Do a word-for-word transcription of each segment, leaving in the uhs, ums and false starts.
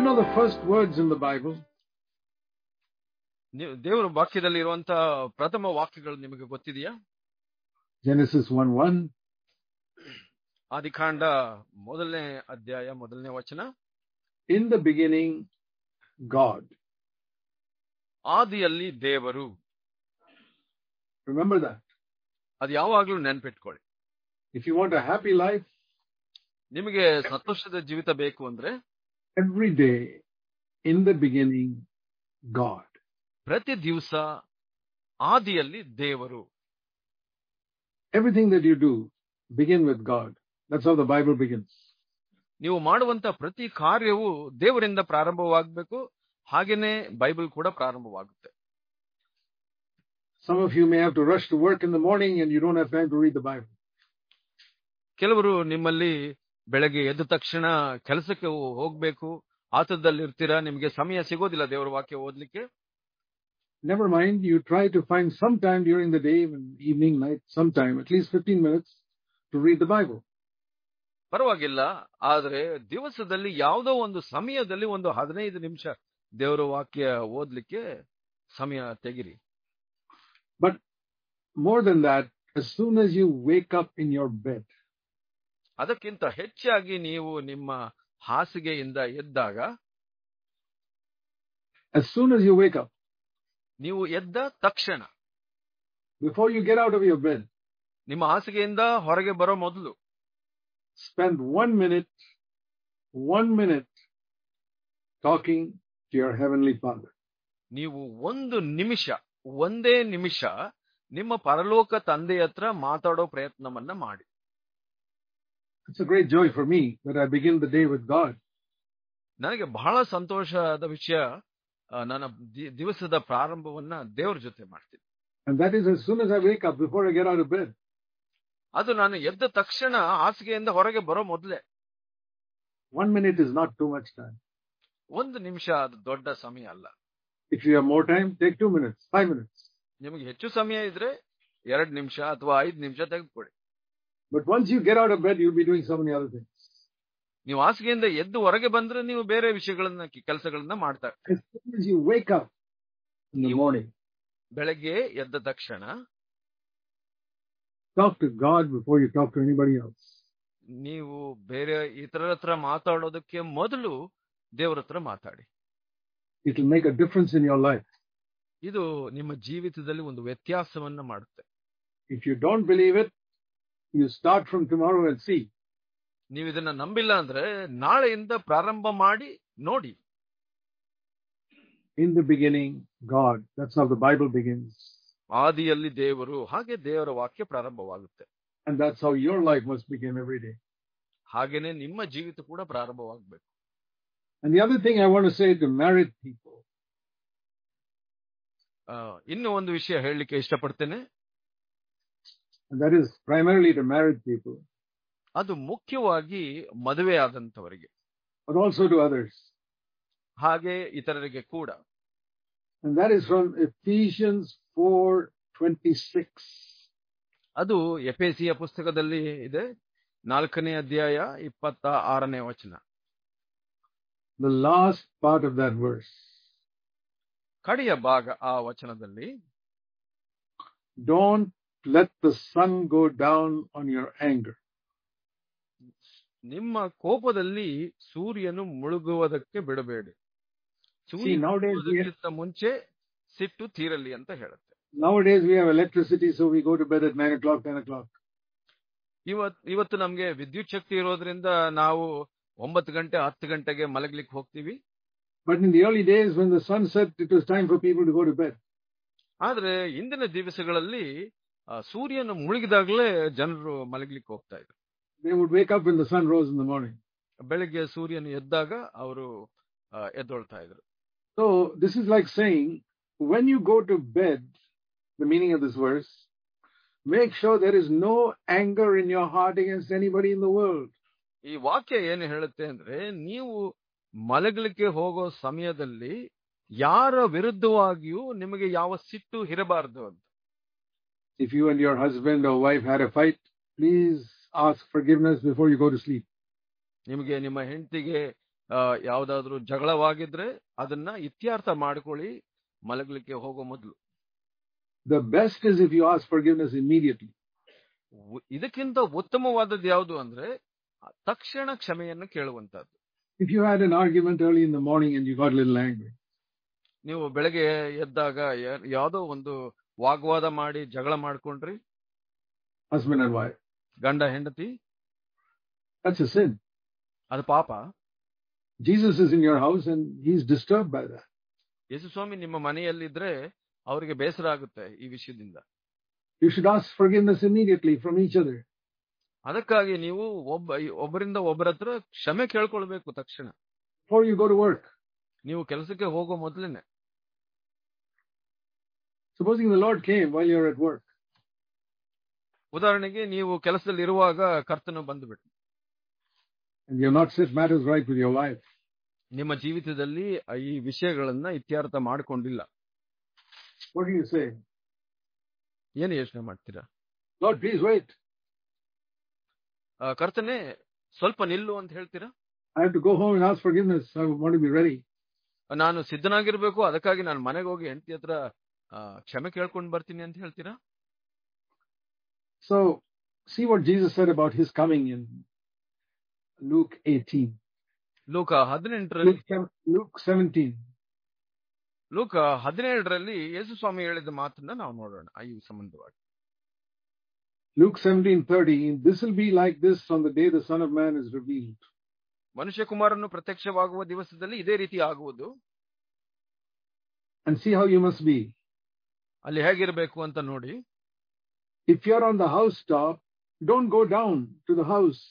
know the first words in the Bible? ನೀವು ದೇವರ ವಾಕ್ಯದಲ್ಲಿ ಇರುವಂತ ಪ್ರಥಮ ವಾಕ್ಯಗಳು ನಿಮಗೆ ಗೊತ್ತಿದೆಯಾ? Genesis one one. ಆದಿಕಾಂಡ ಮೊದಲನೇ ಅಧ್ಯಾಯ ಮೊದಲನೇ ವಚನ. In the beginning, God. ಆದಿಯಲ್ಲಿ ದೇವರು. Remember that. ಅದು ಯಾವಾಗಲೂ ನೆನಪಿಟ್ಕೊಳ್ಳಿ. If you want a happy life, ನಿಮಗೆ ಸಂತೋಷದ ಜೀವಿತ ಬೇಕು ಅಂದ್ರೆ every day, in the beginning, God. ಪ್ರತಿ ದಿವಸ ಆದಿಯಲ್ಲಿ ದೇವರು. Everything that you do, begin with God. That's how the Bible begins. ನೀವು ಮಾಡುವಂತ ಪ್ರತಿ ಕಾರ್ಯವು ದೇವರಿಂದ ಪ್ರಾರಂಭವಾಗಬೇಕು. ಹಾಗೇನೆ ಬೈಬಲ್ ಕೂಡ ಪ್ರಾರಂಭವಾಗುತ್ತೆ. Some of you may have to rush to work in the morning and you don't have time to read the Bible. ಕೆಲವರು ನಿಮ್ಮಲ್ಲಿ ಬೆಳಗ್ಗೆ ಎದ್ದ ತಕ್ಷಣ ಕೆಲಸಕ್ಕೆ ಹೋಗ್ಬೇಕು, ಆತದಲ್ಲಿ ಇರ್ತೀರಾ, ನಿಮಗೆ ಸಮಯ ಸಿಗೋದಿಲ್ಲ ದೇವರ ವಾಕ್ಯ ಓದ್ಲಿಕ್ಕೆ. Never mind, you try to find some time during the day, evening, night, sometime, at least fifteen minutes to read the Bible. ಪರವಾಗಿಲ್ಲ, ಆದ್ರೆ ದಿವಸದಲ್ಲಿ ಯಾವುದೋ ಒಂದು ಸಮಯದಲ್ಲಿ ಒಂದು ಹದಿನೈದು ನಿಮಿಷ ದೇವರ ವಾಕ್ಯ ಓದ್ಲಿಕ್ಕೆ ಸಮಯ ತೆಗಿರಿ. But more than that, as soon as you wake up in your bed, ಅದಕ್ಕಿಂತ ಹೆಚ್ಚಾಗಿ ನೀವು ನಿಮ್ಮ ಹಾಸಿಗೆಯಿಂದ ಎದ್ದಾಗ, as soon as you wake up, ನೀವು ಎದ್ದ ತಕ್ಷಣ, before you get out of your bed, ನಿಮ್ಮ ಹಾಸಿಗೆಯಿಂದ ಹೊರಗೆ ಬರೋ ಮೊದಲು, spend one minute, one minute talking to your heavenly Father. ನೀವು ಒಂದು ನಿಮಿಷ, ಒಂದೇ ನಿಮಿಷ ನಿಮ್ಮ ಪರಲೋಕ ತಂದೆ ಹತ್ರ ಮಾತಾಡೋ ಪ್ರಯತ್ನವನ್ನ ಮಾಡಿ. It's a great joy for me that I begin the day with God. ನನಗೆ ಬಹಳ ಸಂತೋಷದ ವಿಷಯ, ನನ್ನ ದಿವಸದ ಪ್ರಾರಂಭವನ್ನ ದೇವರ ಜೊತೆ ಮಾಡ್ತೀನಿ. And that is as soon as I wake up, before I get out of bed. ಅದು ನಾನು ಎದ್ದ ತಕ್ಷಣ ಹಾಸಿಗೆಯಿಂದ ಹೊರಗೆ ಬರೋ ಮೊದಲೇ. One minute is not too much time. ಒಂದು ನಿಮಿಷ ಅದು ದೊಡ್ಡ ಸಮಯ ಅಲ್ಲ. If you have more time, take two minutes, five minutes. ನಿಮಗೆ ಹೆಚ್ಚು ಸಮಯ ಇದ್ರೆ ಎರಡು ನಿಮಿಷ ಅಥವಾ ಐದು ನಿಮಿಷ ತೆಗೆದುಕೊಳ್ಳಿ. But once you get out of bed, you'll be doing so many other things. ನೀವು ಹಾಸಿಗೆಯಿಂದ ಎದ್ದು ಹೊರಗೆ ಬಂದ್ರೆ ನೀವು ಬೇರೆ ವಿಷಯಗಳನ್ನ, ಕೆಲಸಗಳನ್ನ ಮಾಡ್ತಾರೆ. As soon as you wake up in the morning, ಬೆಳಗ್ಗೆ ಎದ್ದ ತಕ್ಷಣ talk to God before you talk to anybody else. ನೀವು ಬೇರೆ ಇತರರ ಹತ್ರ ಮಾತಾಡೋದಕ್ಕೆ ಮೊದಲು ದೇವರ ಹತ್ರ ಮಾತಾಡಿ. It will make a difference in your life. ಇದು ನಿಮ್ಮ ಜೀವಿತದಲ್ಲಿ ಒಂದು ವ್ಯತ್ಯಾಸವನ್ನ ಮಾಡುತ್ತೆ. If you don't believe it, you start from tomorrow and see. ನೀವು ಇದನ್ನ ನಂಬಿಲ್ಲ ಅಂದ್ರೆ ನಾಳೆಯಿಂದ ಪ್ರಾರಂಭ ಮಾಡಿ ನೋಡಿ. In the beginning, God. That's how the Bible begins. ಆದಿಯಲ್ಲಿ ದೇವರು, ಹಾಗೆ ದೇವರ ವಾಕ್ಯ ಪ್ರಾರಂಭವಾಗುತ್ತೆ. And that's how your life must begin every day. ಹಾಗೇನೆ ನಿಮ್ಮ ಜೀವಿತ ಕೂಡ ಪ್ರಾರಂಭವಾಗಬೇಕು. And the other thing I want to say to married people. ಇನ್ನು ಒಂದು ವಿಷಯ ಹೇಳಲಿಕ್ಕೆ ಇಷ್ಟಪಡ್ತೇನೆ. And that is primarily to married people. ಅದು ಮುಖ್ಯವಾಗಿ ಮದುವೆ ಆದಂತವರಿಗೆ. But also to others. ಹಾಗೆ ಇತರರಿಗೆ ಕೂಡ. And that is from Ephesians four twenty-six. ಅದು ಎಫೆಸಿಯ ಪುಸ್ತಕದಲ್ಲಿ ಇದೆ, ನಾಲ್ಕನೇ ಅಧ್ಯಾಯ ಇಪ್ಪತ್ತ ಆರನೇ ವಚನ. The last part of that verse. ಕಡೆಯ ಭಾಗ ಆ ವಚನದಲ್ಲಿ, Don't let the sun go down on your anger. ನಿಮ್ಮ ಕೋಪದಲ್ಲಿ ಸೂರ್ಯನು ಮುಳುಗುವುದಕ್ಕೆ ಬಿಡಬೇಡಿ. ಸೂರ್ಯನ ಮುಂಚೆ ಸಿಟ್ಟು ತೀರಲಿ ಅಂತ ಹೇಳುತ್ತೆ. Nowadays we have electricity, so we go to bed at nine o'clock, ten o'clock. ಇವತ್ತು ಇವತ್ತು ನಮ್ಗೆ ವಿದ್ಯುತ್ ಶಕ್ತಿ ಇರೋದ್ರಿಂದ ನಾವು ಒಂಬತ್ತು ಗಂಟೆ ಹತ್ತು ಗಂಟೆಗೆ ಮಲಗಲಿಕ್ಕೆ ಹೋಗ್ತೀವಿ. But in the early days when the sun set, it was time for people to go to bed. ಆದ್ರೆ ಇಂದಿನ ದಿವಸಗಳಲ್ಲಿ ಸೂರ್ಯನು ಮುಳುಗಿದಾಗಲೇ ಜನರು ಮಲಗಲಿಕ್ಕೆ ಹೋಗ್ತಾ ಇದ್ರು. They would wake up when the sun rose in the morning. ಬೆಳಿಗ್ಗೆ ಸೂರ್ಯನು ಎದ್ದಾಗ ಅವರು ಎದ್ದೊಳ್ತಾ ಇದ್ರು. So this is like saying, when you go to bed, the meaning of this verse, make sure there is no anger in your heart against anybody in the world. ಈ ವಾಕ್ಯ ಏನು ಹೇಳುತ್ತೆ ಅಂದ್ರೆ, ನೀವು ಮಲಗಲಿಕ್ಕೆ ಹೋಗೋ ಸಮಯದಲ್ಲಿ ಯಾರ ವಿರುದ್ಧವಾಗಿಯೂ ನಿಮಗೆ ಯಾವ ಸಿಟ್ಟು ಇರಬಾರದು ಅಂತ. If you and your husband or wife had a fight, please ask forgiveness before you go to sleep. ನಿಮಗೆ ನಿಮ್ಮ ಹೆಂಡತಿಗೆ ಯಾವ್ದಾದ್ರು ಜಗಳವಾಗಿದ್ರೆ ಅದನ್ನ ಇತ್ಯರ್ಥ ಮಾಡ್ಕೊಳ್ಳಿ ಮಲಗಲಿಕ್ಕೆ ಹೋಗೋ ಮೊದಲು. The best is if you ask forgiveness immediately. ಇದಕ್ಕಿಂತ ಉತ್ತಮವಾದದ್ದು ಯಾವುದು ಅಂದ್ರೆ ತಕ್ಷಣ ಕ್ಷಮೆಯನ್ನು ಕೇಳುವಂತದ್ದು. If you had an argument early in the morning and you got a little angry, ನೀವು ಬೆಳಗ್ಗೆ ಎದ್ದಾಗ ಯಾವುದೋ ಒಂದು ವಾಗ್ವಾದ ಮಾಡಿ ಜಗಳ ಮಾಡ್ಕೊಂಡ್ರಿ, husband and wife, ಗಂಡ ಹೆಂಡತಿ, that's a sin. ಅದು ಪಾಪ. Jesus is in your house and he's disturbed by that. ಯೇಸು ಸ್ವಾಮಿ ನಿಮ್ಮ ಮನೆಯಲ್ಲಿದ್ರೆ ಅವರಿಗೆ ಬೇಸರ ಆಗುತ್ತೆ ಈ ವಿಷಯದಿಂದ. You should ask forgiveness immediately from each other. ಅದಕ್ಕಾಗಿ ನೀವು ಒಬ್ಬ ಒಬ್ಬರಿಂದ ಒಬ್ಬರ ಹತ್ರ ಕ್ಷಮೆ ಕೇಳ್ಕೊಳ್ಬೇಕು ತಕ್ಷಣ. Before you go to work. ನೀವು ಕೆಲಸಕ್ಕೆ ಹೋಗೋ ಮೊದಲೇನೆ. Supposing the Lord came while you're at work. ಉದಾಹರಣೆಗೆ ನೀವು ಕೆಲಸದಲ್ಲಿ ಇರುವಾಗ ಕರ್ತನು ಬಂದುಬಿಟ್ಟು. And you have not set matters right with your wife. ನಿಮ್ಮ ಜೀವಿತದಲ್ಲಿ ಈ ವಿಷಯಗಳನ್ನ ಇತ್ಯರ್ಥ ಮಾಡಿಕೊಂಡಿಲ್ಲ. What do you say? ಏನು ಯೋಚನೆ ಮಾಡ್ತೀರಾ? Lord, please wait. ಕರ್ತನೆ ಸ್ವಲ್ಪ ನಿಲ್ಲು ಅಂತ ಹೇಳ್ತೀರಾ? I have to go home and ask forgiveness. I want to be ready. ನಾನು ಸಿದ್ಧನಾಗಿರ್ಬೇಕು, ಅದಕ್ಕಾಗಿ ನಾನು ಮನೆಗೆ ಹೋಗಿ ಹೆಂಡತಿ ಹತ್ರ ಕ್ಷಮೆ ಕೇಳ್ಕೊಂಡು ಬರ್ತೀನಿ ಅಂತ ಹೇಳ್ತೀರಾ? So, see what Jesus said about his coming in Luke eighteen. ಲೂಕ ಹದಿನೆಂಟರಲ್ಲಿ Luke seventeen. ಲೂಕ ಹದಿನೇಳರಲ್ಲಿ ಯೇಸು ಸ್ವಾಮಿ ಹೇಳಿದ ಮಾತನ್ನ ನಾವು ನೋಡೋಣ ಈ ಸಂಬಂಧವಾಗಿ. Luke seventeen thirty. This will be like this on the day the Son of Man is revealed. ಮನುಷ್ಯ ಕುಮಾರನು ಪ್ರತ್ಯಕ್ಷವಾಗುವ ದಿವಸದಲ್ಲಿ ಇದೇ ರೀತಿ ಆಗುವುದು. And see how you must be. ಅಲ್ಲಿ ಹೇಗಿರಬೇಕು ಅಂತ ನೋಡಿ. If you are on the housetop, don't go down to the house.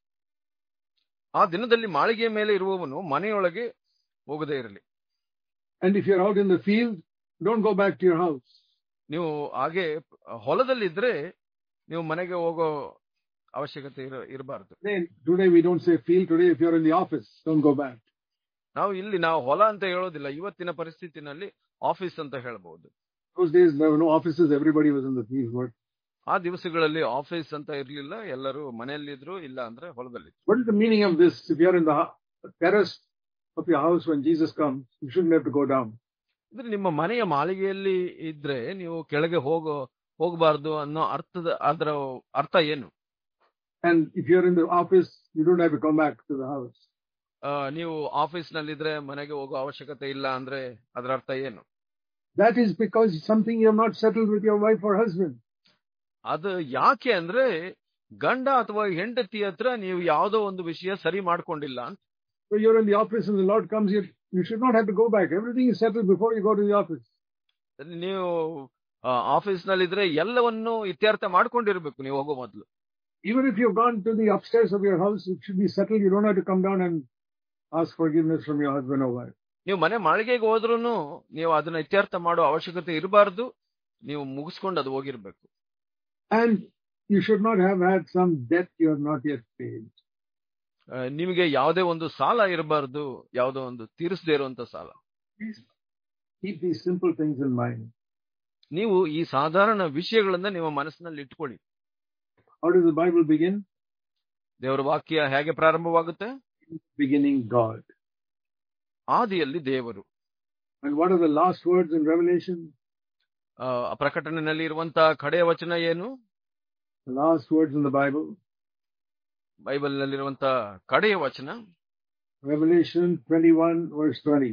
ಆ ದಿನದಲ್ಲಿ ಮಾಳಿಗೆಯ ಮೇಲೆ ಇರುವವನು ಮನೆಯೊಳಗೆ ಹೋಗದೇ ಇರಲಿ. And if you are out in the field, don't go back to your house. ನೀವು ಹಾಗೆ ಹೊಲದಲ್ಲಿದ್ರೆ ನೀವು ಮನೆಗೆ ಹೋಗೋ ಅವಶ್ಯಕತೆ ಇರಬಾರದು. Today we don't say field. Today if you are in the office, don't go back. ನಾವು ಇಲ್ಲಿ ನಾವು ಹೊಲ ಅಂತ ಹೇಳೋದಿಲ್ಲ. ಇವತ್ತಿನ ಪರಿಸ್ಥಿತಿನಲ್ಲಿ ಆಫೀಸ್ ಅಂತ ಹೇಳಬಹುದು. Those days there were no offices. Everybody was in the field work. ಆ ದಿವಸಗಳಲ್ಲಿ ಆಫೀಸ್ ಅಂತ ಇರಲಿಲ್ಲ. ಎಲ್ಲರೂ ಮನೆಯಲ್ಲಿದ್ರು, ಇಲ್ಲ ಅಂದ್ರೆ ಹೊಲದಲ್ಲಿ. What is the meaning of this? If you are in the terrace of your house when Jesus comes, you shouldn't have to go down. ಅಂದ್ರೆ ನಿಮ್ಮ ಮನೆಯ ಮಾಳಿಗೆಯಲ್ಲಿ ಇದ್ರೆ ನೀವು ಕೆಳಗೆ ಹೋಗೋ ಹೋಗಬಾರದು ಅನ್ನೋ ಅರ್ಥದ ಅದರ ಅರ್ಥ ಏನು? And if you are in the office, you don't have to come back to the house. ನೀವು ಆಫೀಸ್ ನಲ್ಲಿದ್ರೆ ಮನೆಗೆ ಹೋಗೋ ಅವಶ್ಯಕತೆ ಇಲ್ಲ ಅಂದ್ರೆ ಅದರ ಅರ್ಥ ಏನು? That is because something you have not settled with your wife or husband. ಅದು ಯಾಕೆ ಅಂದ್ರೆ ಗಂಡ ಅಥವಾ ಹೆಂಡತಿ ಹತ್ರ ನೀವು ಯಾವುದೋ ಒಂದು ವಿಷಯ ಸರಿ ಮಾಡ್ಕೊಂಡಿಲ್ಲ ಅಂತ. So you're in the office and the Lord comes here, you should not have to go back. Everything is settled before you go to the office. ನೀವು ಆಫೀಸ್ ನಲ್ಲಿದ್ರೆ ಎಲ್ಲವನ್ನು ಇತ್ಯರ್ಥ ಮಾಡ್ಕೊಂಡಿರ್ಬೇಕು ನೀವು ಹೋಗೋ ಮೊದಲು. Even if you've gone to the upstairs of your house, it should be settled. You don't have to come down and ask forgiveness from your husband or wife. ನೀವು ಮನೆ ಮಾಳಿಗೆಗೆ ಹೋದ್ರೂ ನೀವು ಅದನ್ನ ಇತ್ಯರ್ಥ ಮಾಡೋ ಅವಶ್ಯಕತೆ ಇರಬಾರ್ದು. ನೀವು ಮುಗಿಸ್ಕೊಂಡು ಅದು ಹೋಗಿರ್ಬೇಕು. And you should not have had some debt you have not yet paid. ನಿಮಗೆ ಯಾವುದೇ ಒಂದು ಸಾಲ ಇರಬಾರ್ದು, ಯಾವುದೋ ಒಂದು ತೀರಿಸದೇ ಇರುವಂತ ಸಾಲ. Please keep these simple things in mind. ನೀವು ಈ ಸಾಧಾರಣ ವಿಷಯಗಳನ್ನ ನಿಮ್ಮ ಮನಸ್ಸಿನಲ್ಲಿ ಇಟ್ಕೊಳ್ಳಿ. How does the Bible begin? ದೇವರ ವಾಕ್ಯ ಹೇಗೆ ಪ್ರಾರಂಭವಾಗುತ್ತೆ? Beginning God. ಆದಿಯಲ್ಲಿ ದೇವರು. And what are the last words in Revelation? ಪ್ರಕಟಣೆಯಲ್ಲಿ ಇರುವಂತ ಕಡೆಯ ವಚನ ಏನು? The last words in the Bible. Bible ನಲ್ಲಿರುವಂತ ಕಡೆಯ ವಚನ Revelation twenty-one verse twenty.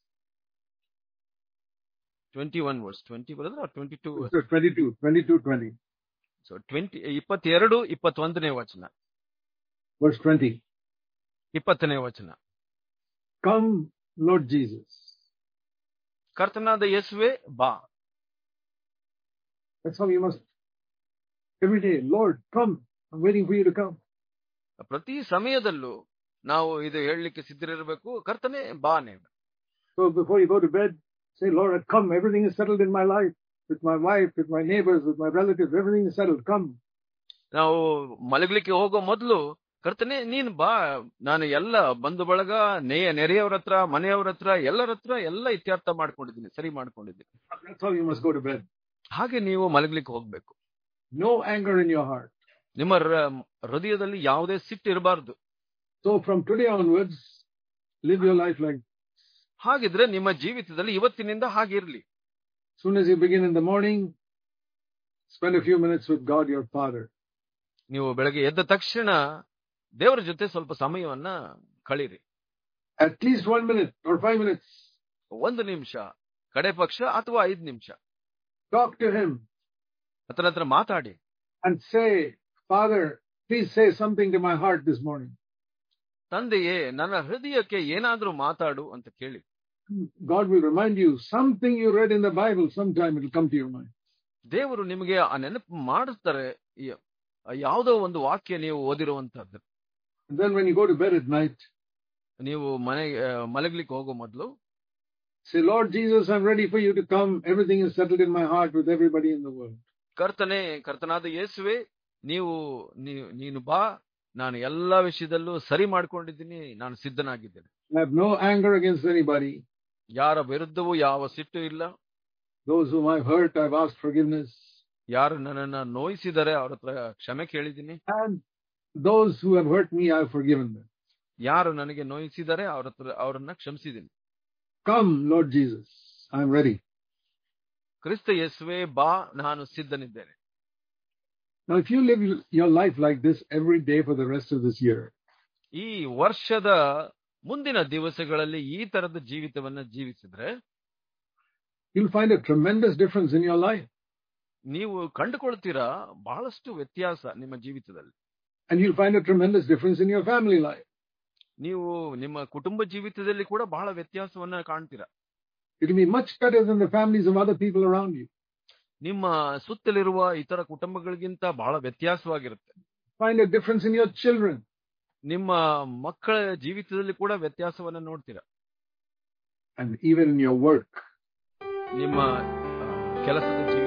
twenty-one verse twenty ಬರೋದು twenty-two twenty-two twenty-two twenty. So twenty ಇಪ್ಪತ್ತೆರಡು ಇಪ್ಪತ್ತೊಂದನೇ ವಚನ. Verse twenty. ಇಪ್ಪತ್ತನೇ ವಚನ. Come Lord Jesus. ಕರ್ತನಾದ ಯೇಸುವೇ ಬಾ. That's how you must every day. Lord, come. I'm waiting for you to come. ಪ್ರತಿ ಸಮಯದಲ್ಲೂ ನಾವು ಇದು ಹೇಳಲಿಕ್ಕೆ ಸಿದ್ಧರಿರಬೇಕು. ಕರ್ತನೇ ಬಾನೆ. So before you go to bed, say, Lord, come. Everything is settled in my life, with my wife, with my neighbors, with my relatives. Everything is settled. Come. ನಾವು ಮಲಗಲಿಕ್ಕೆ ಹೋಗೋ ಮೊದಲು ಕರ್ತನೇ ನೀನು ಬಾ, ನಾನು ಎಲ್ಲ ಬಂಧು ಬಳಗ ನೇಯ ನೆರೆಯವರ ಹತ್ರ ಮನೆಯವರ ಹತ್ರ ಎಲ್ಲರ ಹತ್ರ ಎಲ್ಲ ಇತ್ಯರ್ಥ ಮಾಡ್ಕೊಂಡಿದ್ದೀನಿ, ಸರಿ ಮಾಡ್ಕೊಂಡಿದ್ದೀನಿ. That's how you must go to bed. ಹಾಗೆ ನೀವು ಮಲಗಲಿಕ್ಕೆ ಹೋಗ್ಬೇಕು. No anger in your heart. ನಿಮ್ಮ ಹೃದಯದಲ್ಲಿ ಯಾವುದೇ ಸಿಟ್ಟು ಇರಬಾರದು. So from today onwards, Live your life like ಹಾಗಿದ್ರೆ ನಿಮ್ಮ ಜೀವಿತದಲ್ಲಿ ಇವತ್ತಿನಿಂದ ಹಾಗಿರ್ಲಿ. as soon as you begin in the morning, spend a few minutes with God, your Father. ನೀವು ಬೆಳಗ್ಗೆ ಎದ್ದ ತಕ್ಷಣ ದೇವರ ಜೊತೆ ಸ್ವಲ್ಪ ಸಮಯವನ್ನ ಕಳೀರಿ. At least one minute or five minutes. ಒಂದು ನಿಮಿಷ, ಕಡೆ ಪಕ್ಷ ಅಥವಾ ಐದು ನಿಮಿಷ. Talk to Him. ಆತನ ಹತ್ರ ಮಾತಾಡಿ. And say, Father, please say something to my heart this morning. ತಂದೆಯೇ, ನನ್ನ ಹೃದಯಕ್ಕೆ ಏನಾದ್ರೂ ಮಾತಾಡು ಅಂತ ಕೇಳಿ. God will remind you something you read in the Bible. Sometime it will come to your mind. ದೇವರು ನಿಮಗೆ ಆ ನೆನಪು ಮಾಡಿಸ್ತಾರೆ, ಯಾವುದೋ ಒಂದು ವಾಕ್ಯ ನೀವು ಓದಿರುವಂತದ್ದು. And then when you go to bed at night, ನೀವು ಮನೆ ಮಲಗಲಿಕ್ಕೆ ಹೋಗೋ ಮೊದಲು say, Lord Jesus, I'm ready for you to come. Everything is settled in my heart with everybody in the world. ಕರ್ತನೆ, ಕರ್ತನಾದ ಯೇಸುವೆ, ನೀವು ನೀನು ಬಾ, ನಾನು ಎಲ್ಲಾ ವಿಷಯದಲ್ಲೂ ಸರಿ ಮಾಡ್ಕೊಂಡಿದ್ದೀನಿ, ನಾನು ಸಿದ್ಧನಾಗಿದ್ದೇನೆ. I have no anger against anybody. ಯಾರ ವಿರುದ್ಧವೂ ಯಾವ ಸಿಟ್ಟು ಇಲ್ಲ. Those whom I've hurt, I've asked forgiveness. ಯಾರು ನನ್ನನ್ನ ನೋಯಿಸಿದರೆ ಅವ್ರ ಹತ್ರ ಕ್ಷಮೆ ಕೇಳಿದ್ದೀನಿ. And those who have hurt me, I've forgiven them. ಯಾರು ನನಗೆ ನೋಯಿಸಿದರೆ ಅವ್ರ ಹತ್ರ ಅವರನ್ನ ಕ್ಷಮಿಸಿದ್ದೀನಿ. Come, Lord Jesus, I'm ready. ಕ್ರಿಸ್ತ ಯೇಸುವೆ, ಬಾ, ನಾನು ಸಿದ್ಧನಿದ್ದೇನೆ. Now, if you live your life like this every day for the rest of this year, ಈ ವರ್ಷದ ಮುಂದಿನ ದಿವಸಗಳಲ್ಲಿ ಈ ತರದ ಜೀವಿತವನ್ನ ಜೀವಿಸಿದ್ರೆ, you'll find a tremendous difference in your life. ನೀವು ಕಂಡುಕೊಳ್ತೀರಾ ಬಹಳಷ್ಟು ವ್ಯತ್ಯಾಸ ನಿಮ್ಮ ಜೀವಿತದಲ್ಲಿ. And you'll find a tremendous difference in your family life. ನೀವು ನಿಮ್ಮ ಕುಟುಂಬ ಜೀವಿತದಲ್ಲಿ ಕೂಡ ಬಹಳ ವ್ಯತ್ಯಾಸವನ್ನ ಕಾಣ್ತೀರಾ. It will be much better than the families of other people around you. ನಿಮ್ಮ ಸುತ್ತಲಿರುವ ಇತರ ಕುಟುಂಬಗಳಿಗಿಂತ ಬಹಳ ವ್ಯತ್ಯಾಸವಾಗಿರುತ್ತೆ. Find a difference in your children. ನಿಮ್ಮ ಮಕ್ಕಳ ಜೀವಿತದಲ್ಲಿ ಕೂಡ ವ್ಯತ್ಯಾಸವನ್ನ ನೋಡ್ತೀರಾ. And even in your work. ನಿಮ್ಮ ಕೆಲಸದ